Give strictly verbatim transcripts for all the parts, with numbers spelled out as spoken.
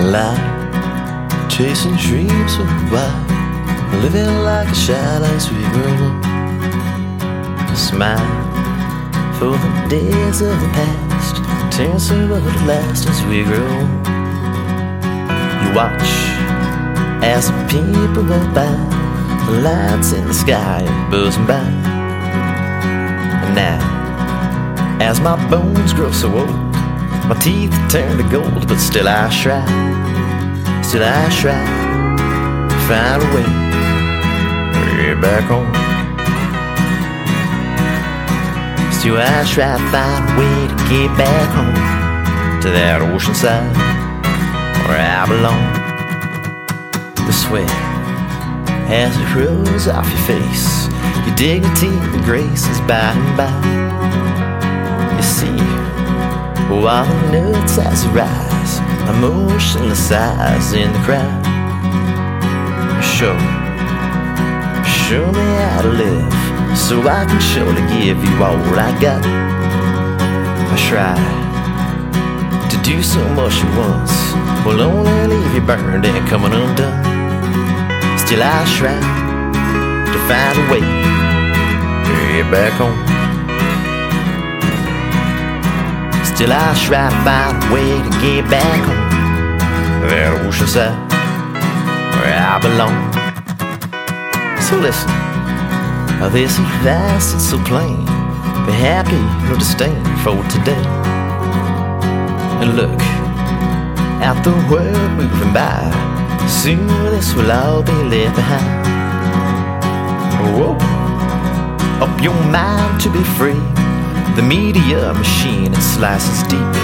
Life, chasing dreams for a while, living like a shy sweet girl. Smile for the days of the past, turn so well to last as we grow. You watch as the people go by, the lights in the sky are buzzing by. And now, as my bones grow so old, my teeth turn to gold, but still I try, still I try to find a way to get back home. Still I try to find a way to get back home, to that ocean side where I belong. The sweat as it rolls off your face, your dignity and grace is by and by. You see, while the nuts as rise, emotionless eyes in the crowd. Show, show me how to live, so I can surely give you all I got. I try to do so much at once, will only leave you burned and coming undone. Still I try to find a way to get back home. Still I try to find a way to get back home, to that ocean side where I belong. So listen, this advice is so plain, be happy, no disdain for today. And look at the world moving by, soon this will all be left behind. Whoa, up your mind to be free, the media machine, it slices deep.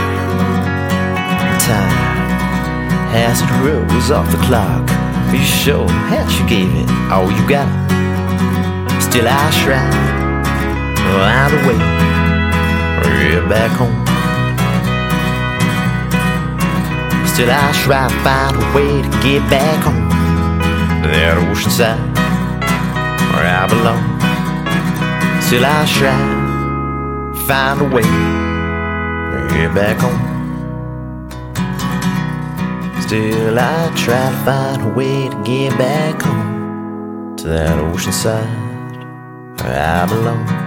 Time, as it rolls off the clock, you show that you gave it all you got. Still I try to find a way to get back home. Still I try to find a way to get back home, to that ocean side where I belong. Still I try find a way to get back home. Still I try to find a way to get back home, to that ocean side where I belong.